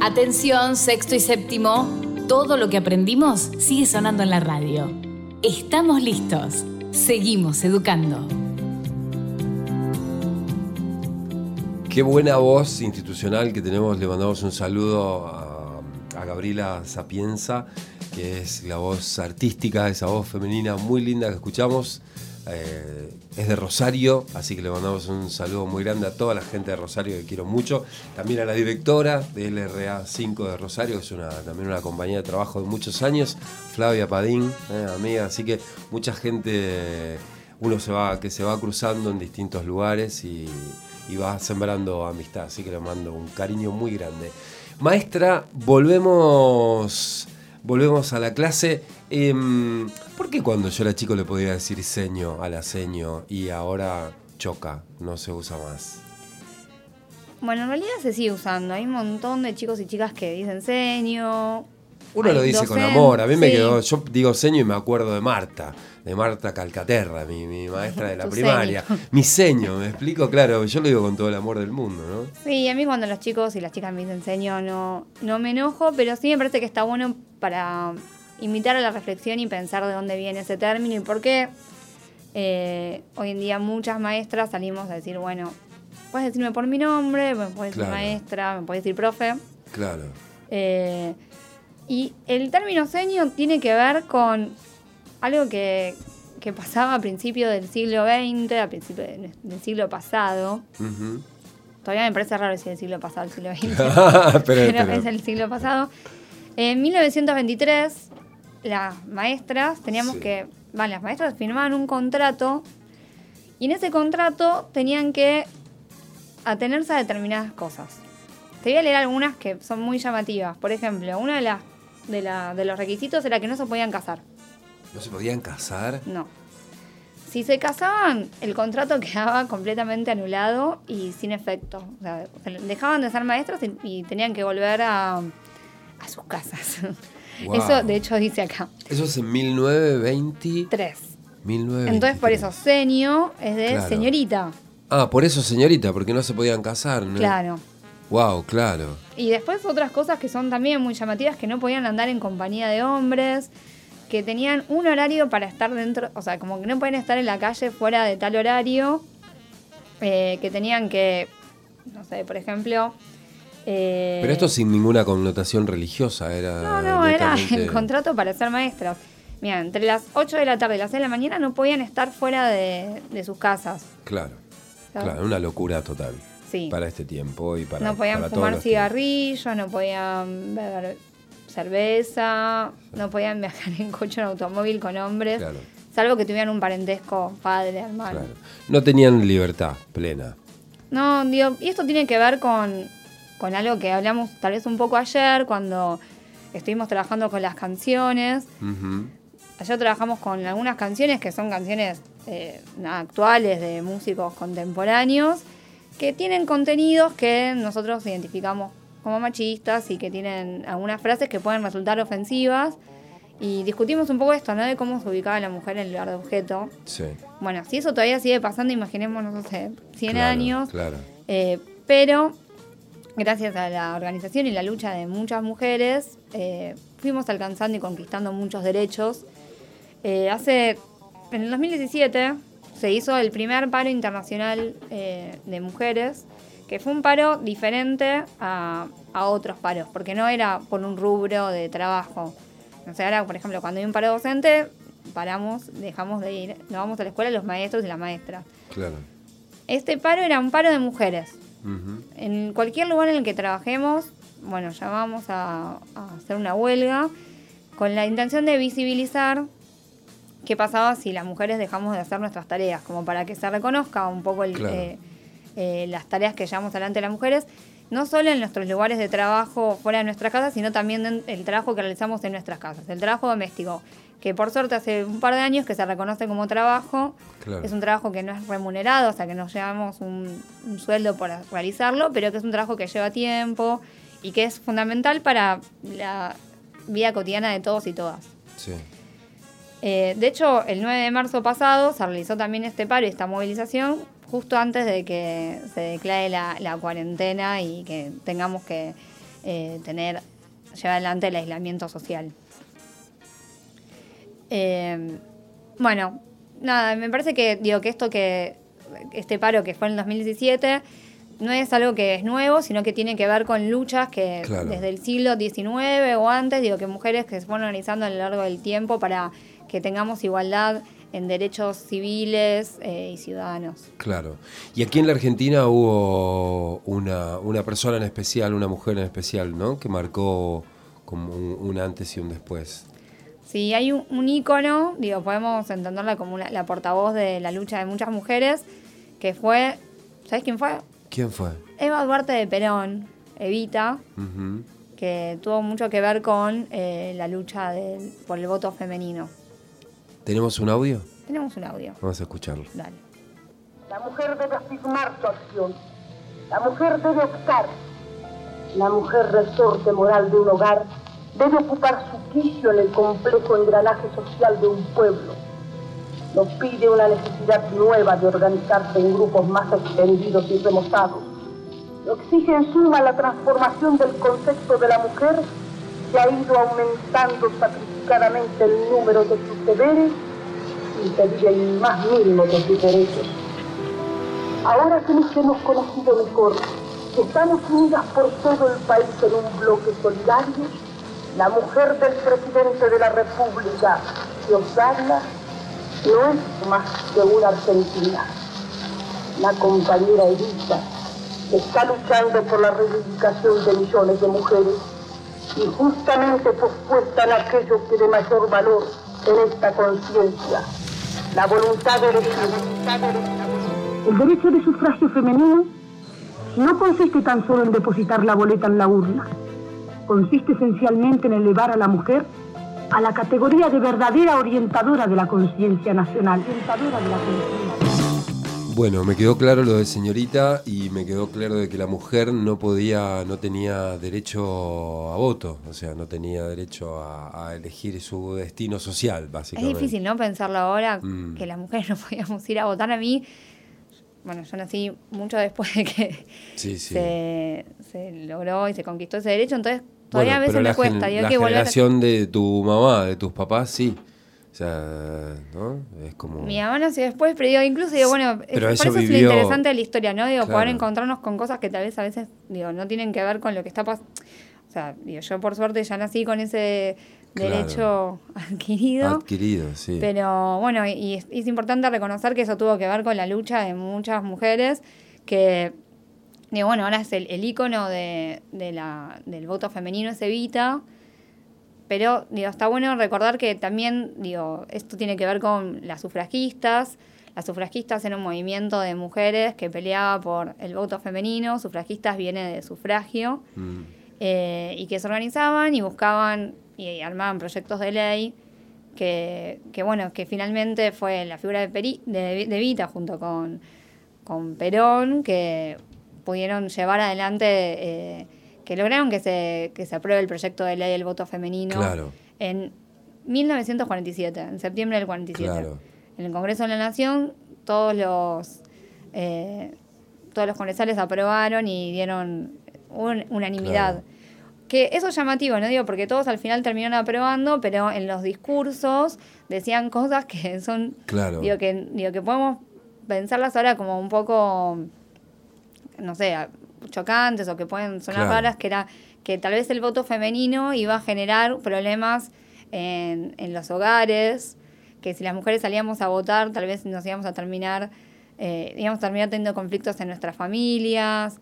Atención, sexto y séptimo. Todo lo que aprendimos sigue sonando en la radio. Estamos listos. Seguimos educando. Qué buena voz institucional que tenemos. Le mandamos un saludo a Gabriela Sapienza, que es la voz artística, esa voz femenina muy linda que escuchamos. Es de Rosario, así que le mandamos un saludo muy grande a toda la gente de Rosario, que quiero mucho. También a la directora de LRA 5 de Rosario, que es también una compañía de trabajo de muchos años, Flavia Padín, amiga. Así que mucha gente, que se va cruzando en distintos lugares y va sembrando amistad. Así que le mando un cariño muy grande. Maestra, volvemos a la clase. ¿Por qué cuando yo era chico le podía decir seño a la seño y ahora choca, no se usa más? Bueno, en realidad se sigue usando. Hay un montón de chicos y chicas que dicen seño. Uno lo dice con amor. A mí me quedó, yo digo seño y me acuerdo de Marta Calcaterra, mi maestra de la primaria. Seño. Mi seño, ¿me explico? Claro, yo lo digo con todo el amor del mundo, ¿no? Sí, a mí cuando los chicos y las chicas me dicen seño no me enojo, pero sí me parece que está bueno para invitar a la reflexión y pensar de dónde viene ese término y por qué hoy en día muchas maestras salimos a decir, bueno, puedes decirme por mi nombre, me puedes decir maestra, me puedes decir profe. Claro. Y el término seño tiene que ver con algo que pasaba a principios del siglo XX, a principios del siglo pasado. Uh-huh. Todavía me parece raro decir el siglo pasado, el siglo XX, pero es el siglo pasado. En 1923, las maestras las maestras firmaban un contrato y en ese contrato tenían que atenerse a determinadas cosas. Te voy a leer algunas que son muy llamativas. Por ejemplo, una de los requisitos era que no se podían casar. ¿No se podían casar? No. Si se casaban, el contrato quedaba completamente anulado y sin efecto. O sea, dejaban de ser maestros y tenían que volver a sus casas. Wow. Eso, de hecho, dice acá. Eso es en 1923. 1923. Entonces, por eso, seño es de señorita. Ah, por eso señorita, porque no se podían casar, ¿no? Claro. Wow, claro. Y después otras cosas que son también muy llamativas, que no podían andar en compañía de hombres, que tenían un horario para estar dentro, o sea, como que no pueden estar en la calle fuera de tal horario, que tenían que, no sé, por ejemplo... Pero esto sin ninguna connotación religiosa, era... No, era el contrato para ser maestras. Mira, entre las 8 de la tarde y las 6 de la mañana no podían estar fuera de sus casas. Claro, claro, una locura total. Sí. Para este tiempo y para no podían para fumar cigarrillos, no podían beber cerveza, no podían viajar en coche o en automóvil con hombres, claro. Salvo que tuvieran un parentesco padre, hermano. Claro. No tenían libertad plena. No, digo, y esto tiene que ver con algo que hablamos tal vez un poco ayer, cuando estuvimos trabajando con las canciones. Uh-huh. Ayer trabajamos con algunas canciones que son canciones actuales de músicos contemporáneos, que tienen contenidos que nosotros identificamos como machistas y que tienen algunas frases que pueden resultar ofensivas. Y discutimos un poco esto, ¿no? De cómo se ubicaba la mujer en el lugar de objeto. Sí. Bueno, si eso todavía sigue pasando, imaginémonos, no sé, 100 años. Claro. Pero gracias a la organización y la lucha de muchas mujeres, fuimos alcanzando y conquistando muchos derechos. En el 2017 se hizo el primer paro internacional de mujeres, que fue un paro diferente a otros paros, porque no era por un rubro de trabajo. O sea, ahora, por ejemplo, cuando hay un paro docente, dejamos de ir, nos vamos a la escuela los maestros y las maestras. Claro. Este paro era un paro de mujeres. Uh-huh. En cualquier lugar en el que trabajemos, bueno, llamamos a hacer una huelga con la intención de visibilizar qué pasaba si las mujeres dejamos de hacer nuestras tareas, como para que se reconozca un poco las tareas que llevamos adelante las mujeres, no solo en nuestros lugares de trabajo fuera de nuestras casas, sino también en el trabajo que realizamos en nuestras casas, el trabajo doméstico, que por suerte hace un par de años que se reconoce como trabajo. Claro. Es un trabajo que no es remunerado, o sea que nos llevamos un sueldo por realizarlo, pero que es un trabajo que lleva tiempo y que es fundamental para la vida cotidiana de todos y todas. Sí. De hecho, el 9 de marzo pasado se realizó también este paro y esta movilización justo antes de que se declare la cuarentena y que tengamos que llevar adelante el aislamiento social. Bueno, nada, me parece que este paro que fue en el 2017 no es algo que es nuevo, sino que tiene que ver con luchas que desde el siglo XIX o antes, que mujeres que se fueron organizando a lo largo del tiempo para que tengamos igualdad en derechos civiles y ciudadanos. Claro. Y aquí en la Argentina hubo una persona en especial, una mujer en especial, ¿no? Que marcó como un antes y un después. Sí, hay un ícono, podemos entenderla como la portavoz de la lucha de muchas mujeres, que fue, ¿sabés quién fue? ¿Quién fue? Eva Duarte de Perón, Evita, que tuvo mucho que ver con la lucha por el voto femenino. ¿Tenemos un audio? Tenemos un audio. Vamos a escucharlo. Dale. La mujer debe afirmar su acción. La mujer debe optar. La mujer resorte moral de un hogar debe ocupar su quicio en el complejo engranaje social de un pueblo. Nos pide una necesidad nueva de organizarse en grupos más extendidos y remozados. Lo exige en suma la transformación del concepto de la mujer, que ha ido aumentando sacrificadamente el número de sus deberes sin pedir el más mínimo de sus derechos. Ahora que nos hemos conocido mejor, que estamos unidas por todo el país en un bloque solidario, la mujer del presidente de la República, que os habla, no es más que una argentina. La compañera Evita está luchando por la reivindicación de millones de mujeres y justamente pospuesta en aquello que de mayor valor en esta conciencia, la voluntad de elegir. El derecho de sufragio femenino no consiste tan solo en depositar la boleta en la urna. Consiste esencialmente en elevar a la mujer a la categoría de verdadera orientadora de la conciencia nacional. Bueno, me quedó claro lo de señorita y me quedó claro de que la mujer no tenía derecho a voto, o sea, no tenía derecho a elegir su destino social, básicamente. Es difícil, ¿no? Pensarlo ahora, que las mujeres no podíamos ir a votar. A mí, bueno, yo nací mucho después de que se logró y se conquistó ese derecho, entonces todavía a veces me cuesta. La generación de tu mamá, de tus papás, sí. O sea, ¿no? Es como... Mi mamá nació después, pero incluso bueno, por eso es lo interesante de la historia, ¿no? Claro. Poder encontrarnos con cosas que tal vez a veces, no tienen que ver con lo que está pasando. O sea, yo por suerte ya nací con ese derecho adquirido. Adquirido, sí. Pero bueno, y es importante reconocer que eso tuvo que ver con la lucha de muchas mujeres que, ahora es el ícono del voto femenino, es Evita. Pero, está bueno recordar que también, esto tiene que ver con las sufragistas. Las sufragistas eran un movimiento de mujeres que peleaba por el voto femenino. Sufragistas viene de sufragio. Y que se organizaban y buscaban y armaban proyectos de ley que finalmente fue la figura de Evita junto con Perón, que pudieron llevar adelante... que lograron que se apruebe el proyecto de ley del voto femenino en 1947, en septiembre del 47. Claro. En el Congreso de la Nación, todos los congresales aprobaron y dieron unanimidad. Claro. Que eso es llamativo, ¿no? Porque todos al final terminaron aprobando, pero en los discursos decían cosas que son... Claro. Que podemos pensarlas ahora como un poco, no sé, chocantes o que pueden sonar raras, que era que tal vez el voto femenino iba a generar problemas en los hogares, que si las mujeres salíamos a votar tal vez nos íbamos a terminar teniendo conflictos en nuestras familias.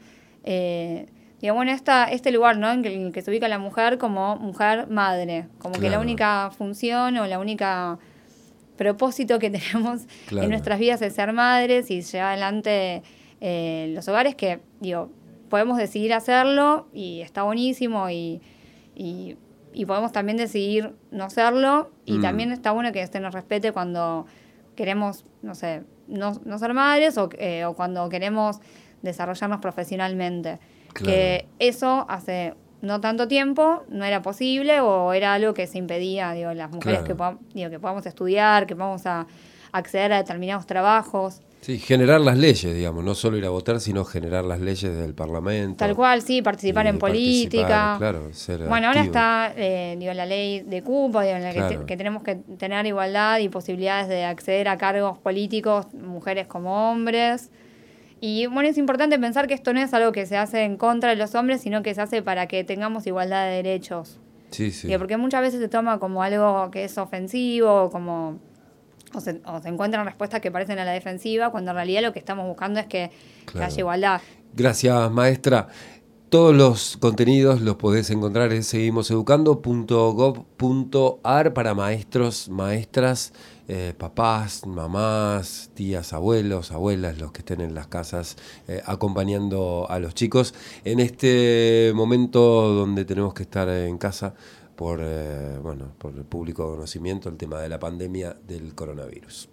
Este lugar, ¿no? en el que se ubica la mujer como mujer madre, como que la única función o la única propósito que tenemos en nuestras vidas es ser madres y llevar adelante los hogares, que podemos decidir hacerlo y está buenísimo y podemos también decidir no hacerlo y también está bueno que se nos respete cuando queremos, no sé, no ser madres o cuando queremos desarrollarnos profesionalmente. Claro. Que eso hace no tanto tiempo no era posible o era algo que se impedía, las mujeres que podamos estudiar, que podamos acceder a determinados trabajos. Sí, generar las leyes, digamos, no solo ir a votar, sino generar las leyes del Parlamento. Tal cual, sí, participar en política. Claro, ser bueno, activo. Ahora está la ley de cupo, en la Claro. que tenemos que tener igualdad y posibilidades de acceder a cargos políticos, mujeres como hombres. Y bueno, es importante pensar que esto no es algo que se hace en contra de los hombres, sino que se hace para que tengamos igualdad de derechos. Sí, sí. Porque muchas veces se toma como algo que es ofensivo, como o se encuentran respuestas que parecen a la defensiva, cuando en realidad lo que estamos buscando es que haya igualdad. Gracias, maestra. Todos los contenidos los podés encontrar en seguimoseducando.gov.ar para maestros, maestras, papás, mamás, tías, abuelos, abuelas, los que estén en las casas acompañando a los chicos en este momento donde tenemos que estar en casa por el público conocimiento, el tema de la pandemia del coronavirus.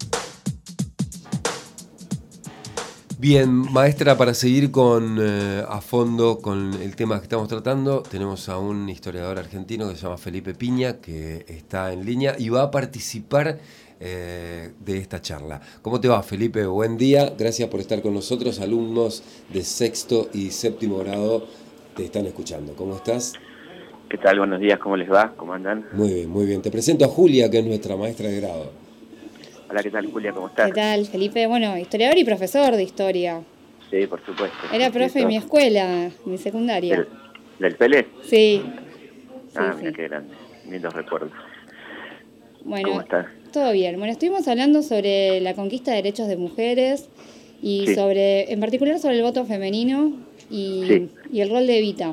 Bien, maestra, para seguir a fondo con el tema que estamos tratando, tenemos a un historiador argentino que se llama Felipe Piña, que está en línea y va a participar de esta charla. ¿Cómo te va, Felipe? Buen día, gracias por estar con nosotros. Alumnos de 6º y 7º grado te están escuchando. ¿Cómo estás? ¿Qué tal? Buenos días, ¿cómo les va? ¿Cómo andan? Muy bien, muy bien. Te presento a Julia, que es nuestra maestra de grado. Hola, ¿qué tal, Julia? ¿Cómo estás? ¿Qué tal, Felipe? Bueno, historiador y profesor de historia. Sí, por supuesto. Era profe en mi escuela, mi secundaria. ¿Del Pelé? Sí. Mira, qué grande. Lindos recuerdos. Bueno, ¿cómo estás? Todo bien. Bueno, estuvimos hablando sobre la conquista de derechos de mujeres y en particular sobre el voto femenino y el rol de Evita.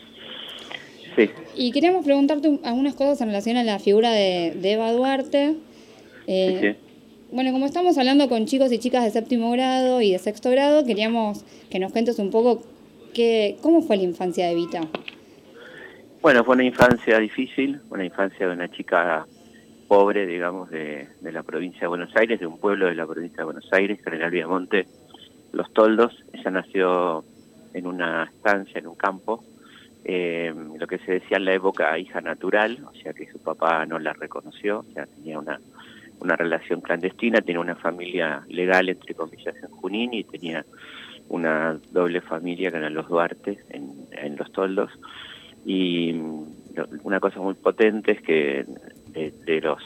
Sí. Y queríamos preguntarte algunas cosas en relación a la figura de Eva Duarte. Sí. Bueno, como estamos hablando con chicos y chicas de 7º grado y de 6º grado, queríamos que nos cuentes un poco cómo fue la infancia de Evita. Bueno, fue una infancia difícil, una infancia de una chica pobre, digamos, de la provincia de Buenos Aires, de un pueblo de la provincia de Buenos Aires, General Viamonte, Los Toldos. Ella nació en una estancia, en un campo, lo que se decía en la época hija natural, o sea que su papá no la reconoció, o sea, tenía una relación clandestina, tenía una familia legal, entre comillas, en Junín, y tenía una doble familia que eran los Duarte en Los Toldos. Y una cosa muy potente es que de los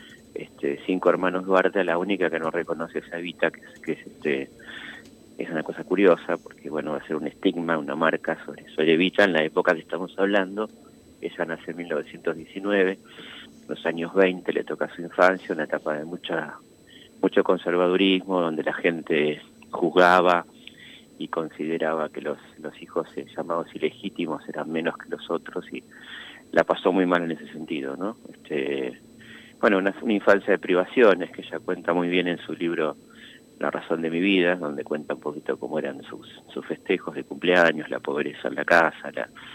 5 hermanos Duarte, la única que no reconoce es Evita, que es una cosa curiosa, porque bueno, va a ser un estigma, una marca sobre Evita en la época que estamos hablando. Ella nace en 1919, los años 20 le toca su infancia, una etapa de mucho conservadurismo, donde la gente juzgaba y consideraba que los hijos llamados ilegítimos eran menos que los otros, y la pasó muy mal en ese sentido, ¿no? Bueno, una infancia de privaciones que ella cuenta muy bien en su libro La razón de mi vida, donde cuenta un poquito cómo eran sus festejos de cumpleaños, la pobreza en la casa,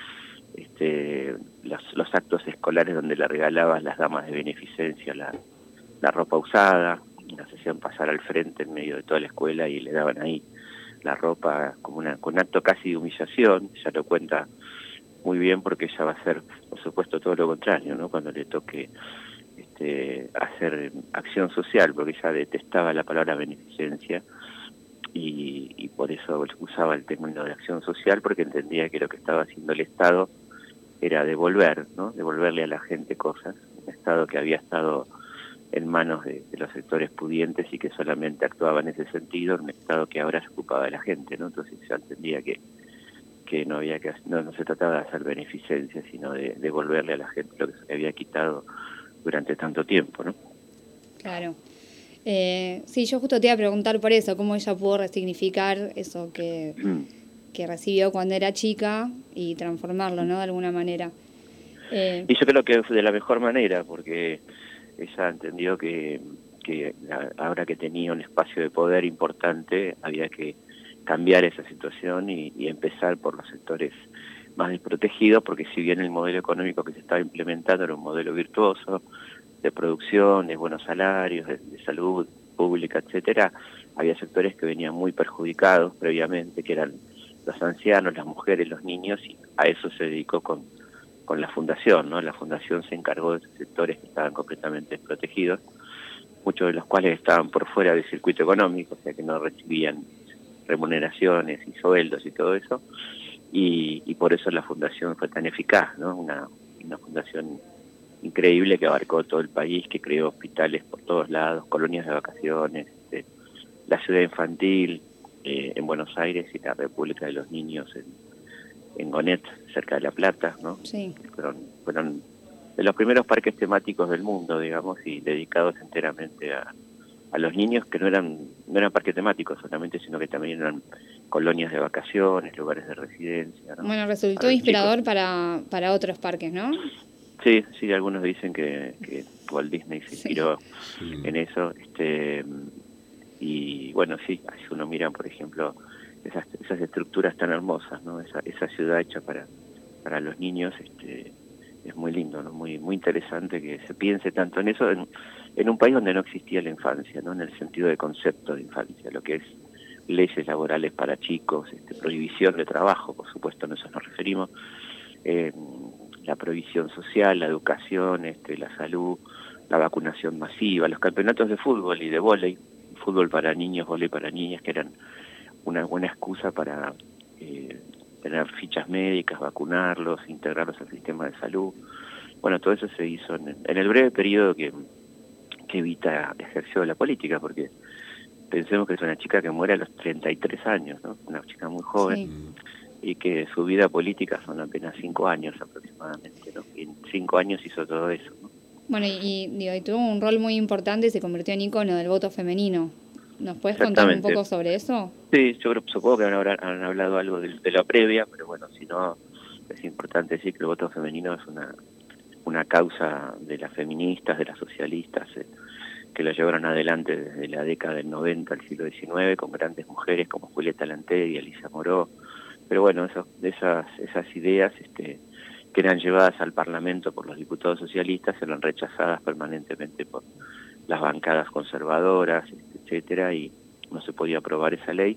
los actos escolares donde le regalaban las damas de beneficencia la ropa usada, las hacían pasar al frente en medio de toda la escuela y le daban ahí la ropa como con un acto casi de humillación. Ella lo cuenta muy bien porque ella va a hacer, por supuesto, todo lo contrario, ¿no? Cuando le toque hacer acción social, porque ella detestaba la palabra beneficencia y por eso usaba el término de acción social, porque entendía que lo que estaba haciendo el Estado era devolver, ¿no? Devolverle a la gente cosas, un Estado que había estado en manos de los sectores pudientes y que solamente actuaba en ese sentido, un Estado que ahora se ocupaba de la gente, ¿no? Entonces ya entendía que no se trataba de hacer beneficencia, sino de devolverle a la gente lo que se le había quitado durante tanto tiempo, ¿no? Claro. Sí, yo justo te iba a preguntar por eso, cómo ella pudo resignificar eso que recibió cuando era chica y transformarlo, ¿no? De alguna manera. Y yo creo que fue de la mejor manera, porque ella entendió que ahora que tenía un espacio de poder importante, había que cambiar esa situación y empezar por los sectores más desprotegidos, porque si bien el modelo económico que se estaba implementando era un modelo virtuoso, de producción, de buenos salarios, de salud pública, etcétera, había sectores que venían muy perjudicados previamente, que eran los ancianos, las mujeres, los niños, y a eso se dedicó con la fundación, ¿no? La fundación se encargó de esos sectores que estaban completamente desprotegidos, muchos de los cuales estaban por fuera del circuito económico, o sea que no recibían remuneraciones y sueldos y todo eso, y por eso la fundación fue tan eficaz, ¿no? Una fundación increíble que abarcó todo el país, que creó hospitales por todos lados, colonias de vacaciones, la ciudad infantil en Buenos Aires y la República de los Niños en Gonet, cerca de La Plata, ¿no? Sí. Fueron de los primeros parques temáticos del mundo, digamos, y dedicados enteramente a los niños, que no eran parques temáticos solamente, sino que también eran colonias de vacaciones, lugares de residencia, ¿no? Bueno, resultó inspirador para otros parques, ¿no? Sí, algunos dicen que Walt Disney se inspiró en eso, y bueno, sí, si uno mira, por ejemplo, esas estructuras tan hermosas, ¿no? Esa ciudad hecha para los niños, es muy lindo, ¿no? Muy interesante que se piense tanto en eso en un país donde no existía la infancia, ¿no? En el sentido de concepto de infancia, lo que es leyes laborales para chicos, prohibición de trabajo, por supuesto, a eso nos referimos, la prohibición social, la educación, la salud, la vacunación masiva, los campeonatos de fútbol y de vóley, fútbol para niños, vóley para niñas, que eran una buena excusa para tener fichas médicas, vacunarlos, integrarlos al sistema de salud. Bueno, todo eso se hizo en el breve periodo que Evita ejerció la política, porque pensemos que es una chica que muere a los 33 años, ¿no? Una chica muy joven, y que su vida política son apenas 5 años aproximadamente, ¿no? Y en 5 años hizo todo eso, ¿no? Bueno, y tuvo un rol muy importante y se convirtió en ícono del voto femenino. ¿Nos puedes contar un poco sobre eso? Sí, yo supongo que han hablado algo de la previa, pero bueno, si no, es importante decir que el voto femenino es una causa de las feministas, de las socialistas, que lo llevaron adelante desde la década del 90 al siglo XIX, con grandes mujeres como Julieta Lanteri y Alicia Moró. Pero bueno, esas ideas que eran llevadas al Parlamento por los diputados socialistas eran rechazadas permanentemente por las bancadas conservadoras, etcétera, y no se podía aprobar esa ley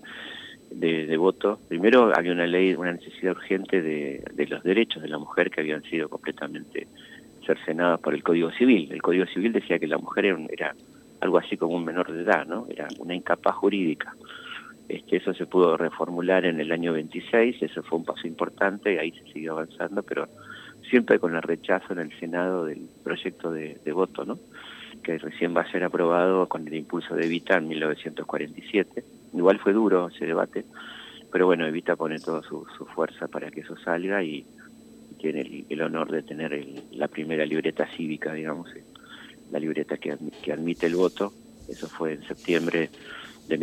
de voto. Primero había una necesidad urgente de los derechos de la mujer que habían sido completamente cercenados por el Código Civil. El Código Civil decía que la mujer era algo así como un menor de edad, ¿no? Era una incapaz jurídica. Eso se pudo reformular en el año 26, eso fue un paso importante, y ahí se siguió avanzando, pero siempre con el rechazo en el Senado del proyecto de voto, ¿no? Que recién va a ser aprobado con el impulso de Evita en 1947. Igual fue duro ese debate, pero bueno, Evita pone toda su fuerza para que eso salga, y tiene el honor de tener la primera libreta cívica, digamos, la libreta que admite el voto. Eso fue en septiembre de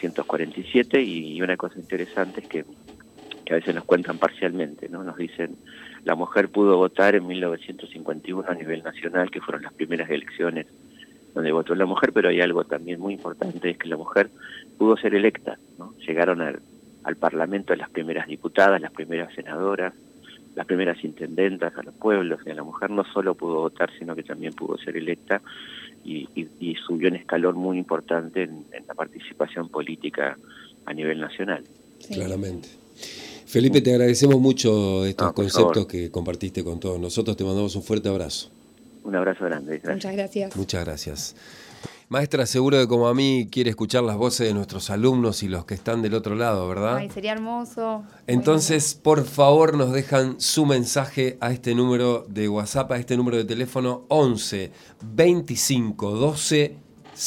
1947, y una cosa interesante es que a veces nos cuentan parcialmente, ¿no? Nos dicen, la mujer pudo votar en 1951 a nivel nacional, que fueron las primeras elecciones donde votó la mujer, pero hay algo también muy importante, es que la mujer pudo ser electa, ¿no? Llegaron al Parlamento las primeras diputadas, las primeras senadoras, las primeras intendentas a los pueblos, y la mujer no solo pudo votar, sino que también pudo ser electa, y subió un escalón muy importante en la participación política a nivel nacional. Sí. Claramente. Felipe, te agradecemos mucho estos conceptos que compartiste con todos nosotros. Te mandamos un fuerte abrazo. Un abrazo grande. Gracias. Muchas gracias. Muchas gracias. Maestra, seguro que como a mí quiere escuchar las voces de nuestros alumnos y los que están del otro lado, ¿verdad? Ay, sería hermoso. Entonces, por favor, nos dejan su mensaje a este número de WhatsApp, a este número de teléfono 11 25 12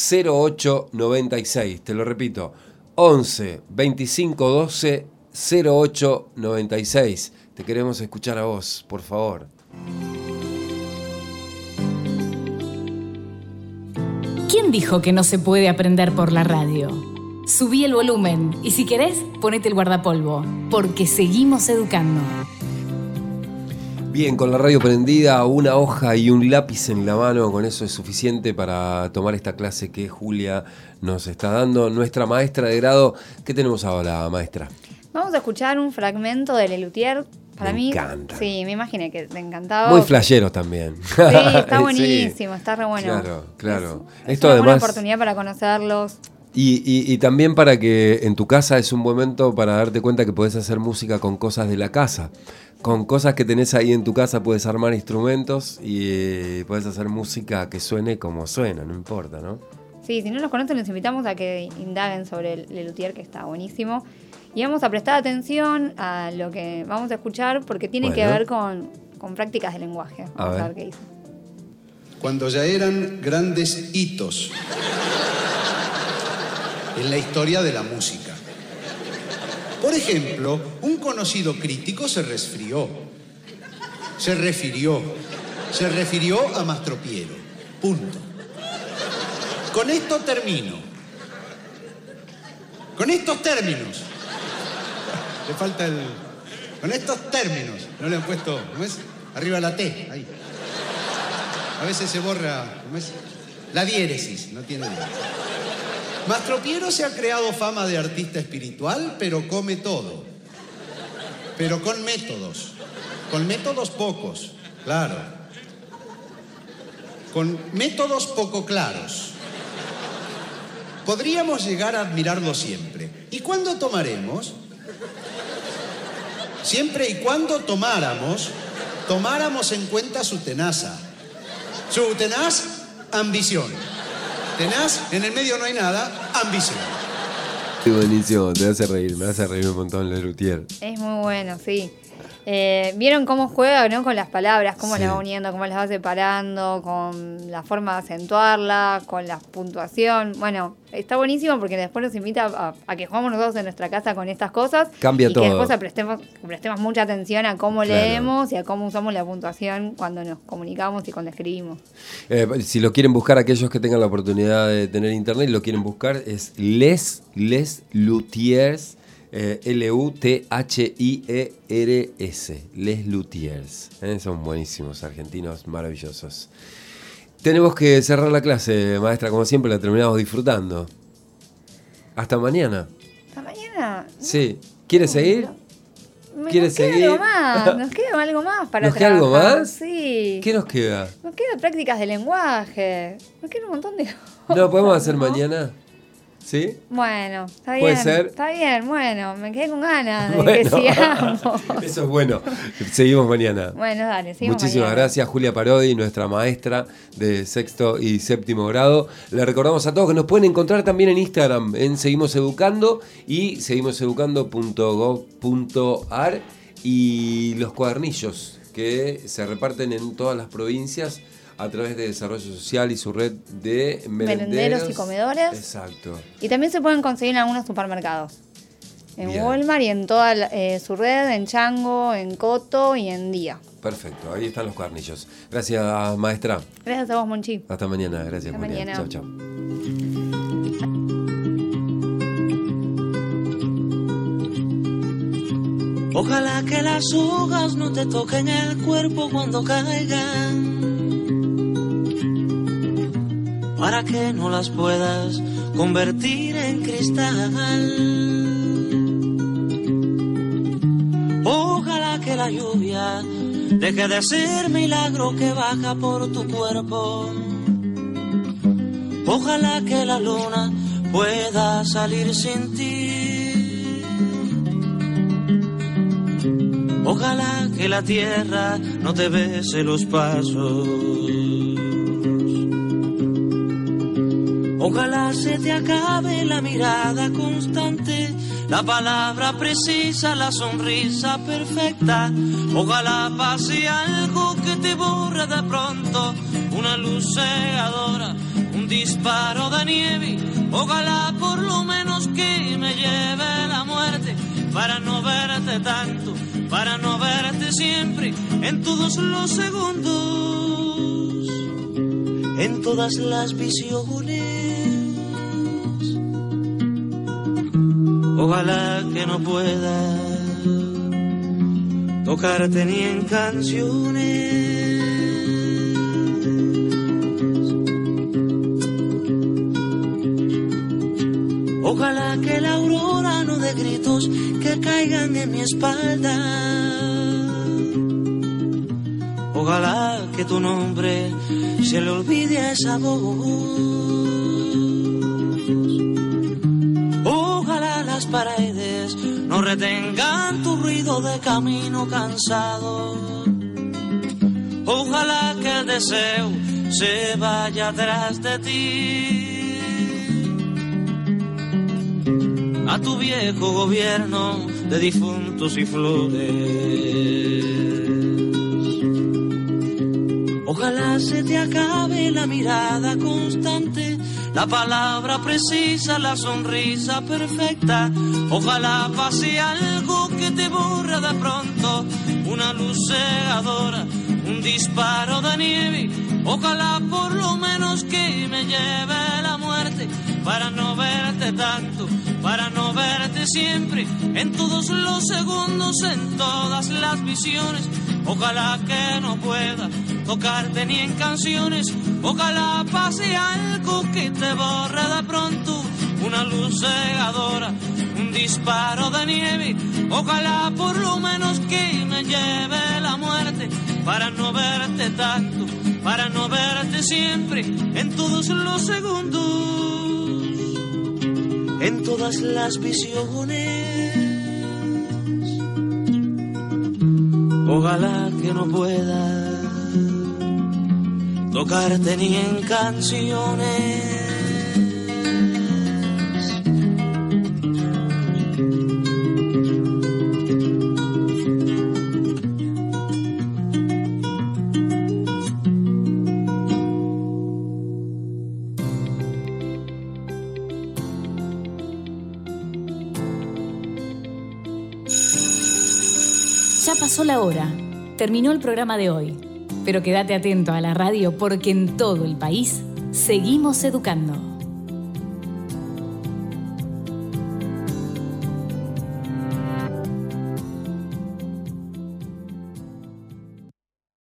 08 96. Te lo repito, 11 25 12 08 96. Te queremos escuchar a vos, por favor. ¿Quién dijo que no se puede aprender por la radio? Subí el volumen y si querés, ponete el guardapolvo, porque seguimos educando. Bien, con la radio prendida, una hoja y un lápiz en la mano, con eso es suficiente para tomar esta clase que Julia nos está dando, nuestra maestra de grado. ¿Qué tenemos ahora, maestra? Vamos a escuchar un fragmento de Lelutier. Para mí, encanta. Sí, me imaginé que te encantaba. Muy flasheros también. Sí, está buenísimo, sí. Está re bueno. Claro. Es una buena oportunidad para conocerlos. Y también para que en tu casa es un buen momento para darte cuenta que podés hacer música con cosas de la casa. Con cosas que tenés ahí en tu casa puedes armar instrumentos y podés hacer música que suene como suena, no importa, ¿no? Sí, si no los conocen, los invitamos a que indaguen sobre el Lelutier, que está buenísimo. Y vamos a prestar atención a lo que vamos a escuchar, porque tiene que ver con prácticas de lenguaje. Vamos a ver qué dice. Cuando ya eran grandes hitos en la historia de la música. Por ejemplo, un conocido crítico se refirió a Mastropiero. Punto. Con esto termino. Con estos términos. Le falta el... Con estos términos. No le han puesto... ¿Cómo es? Arriba la T. Ahí. A veces se borra... ¿Cómo es? La diéresis. No tiene diéresis. Mastropiero se ha creado fama de artista espiritual, pero come todo. Pero con métodos. Con métodos pocos. Claro. Con métodos poco claros. Podríamos llegar a admirarlo siempre. ¿Y cuándo tomaremos? Siempre y cuando tomáramos en cuenta su tenaza. Su tenaz ambición. Tenaz, en el medio no hay nada, ambición. Qué buenísimo, me hace reír un montón Lelutier. Es muy bueno, sí. ¿Vieron cómo juega, no? Con las palabras, cómo las va uniendo, cómo las va separando, con la forma de acentuarla, con la puntuación? Bueno, está buenísimo porque después nos invita a que jugamos nosotros en nuestra casa con estas cosas. Cambia todo. Y que después prestemos mucha atención a cómo leemos y a cómo usamos la puntuación cuando nos comunicamos y cuando escribimos. Si lo quieren buscar, aquellos que tengan la oportunidad de tener internet y lo quieren buscar, es Les Luthiers. Luthiers, Les Luthiers. Son buenísimos, argentinos maravillosos. Tenemos que cerrar la clase, maestra, como siempre la terminamos disfrutando. Hasta mañana. ¿Hasta mañana? Sí. ¿Quiere seguir? ¿Nos queda algo más? ¿Nos queda algo más para ¿Nos queda algo más? Sí. ¿Qué nos queda? Nos quedan prácticas de lenguaje. Nos queda un montón de cosas. ¿No podemos hacer mañana? ¿Sí? Bueno, está bien. ¿Puede ser? Está bien, bueno, me quedé con ganas de que sigamos. Eso es bueno. Seguimos mañana. Bueno, dale, seguimos Muchísimas mañana. gracias, Julia Parodi, nuestra maestra de 6º y 7º grado. Le recordamos a todos que nos pueden encontrar también en Instagram, en Seguimos Educando y seguimoseducando.gov.ar, y los cuadernillos que se reparten en todas las provincias a través de Desarrollo Social y su red de merenderos y comedores. Exacto. Y también se pueden conseguir en algunos supermercados. En Bien. Walmart y en toda su red, en Chango, en Coto y en Día. Perfecto, ahí están los cuadernillos. Gracias, maestra. Gracias a vos, Monchi. Hasta mañana. Gracias, Hasta Julia. mañana. Chao, chao. Ojalá que las hojas no te toquen el cuerpo cuando caigan, para que no las puedas convertir en cristal. Ojalá que la lluvia deje de ser milagro que baja por tu cuerpo. Ojalá que la luna pueda salir sin ti. Ojalá que la tierra no te bese los pasos. Ojalá se te acabe la mirada constante, la palabra precisa, la sonrisa perfecta. Ojalá pase algo que te borre de pronto, una luz cegadora, un disparo de nieve. Ojalá por lo menos que me lleve la muerte, para no verte tanto, para no verte siempre, en todos los segundos, en todas las visiones. Ojalá que no pueda tocarte ni en canciones. Ojalá que la aurora no dé gritos que caigan en mi espalda. Ojalá que tu nombre se le olvide a esa voz. Ojalá las paredes no retengan tu ruido de camino cansado. Ojalá que el deseo se vaya atrás de ti. a tu viejo gobierno de difuntos y flores. Ojalá se te acabe la mirada constante, la palabra precisa, la sonrisa perfecta. Ojalá pase algo que te borra de pronto, una luz cegadora, un disparo de nieve. Ojalá por lo menos que me lleve la muerte, para no verte tanto, para no verte siempre, en todos los segundos, en todas las visiones. Ojalá que no pueda tocarte ni en canciones. Ojalá pase algo que te borre de pronto, una luz cegadora, un disparo de nieve. Ojalá por lo menos que me lleve la muerte, para no verte tanto, para no verte siempre, en todos los segundos, en todas las visiones. Ojalá que no pueda tocarte ni en canciones. Ya pasó la hora, terminó el programa de hoy, pero quédate atento a la radio porque en todo el país seguimos educando.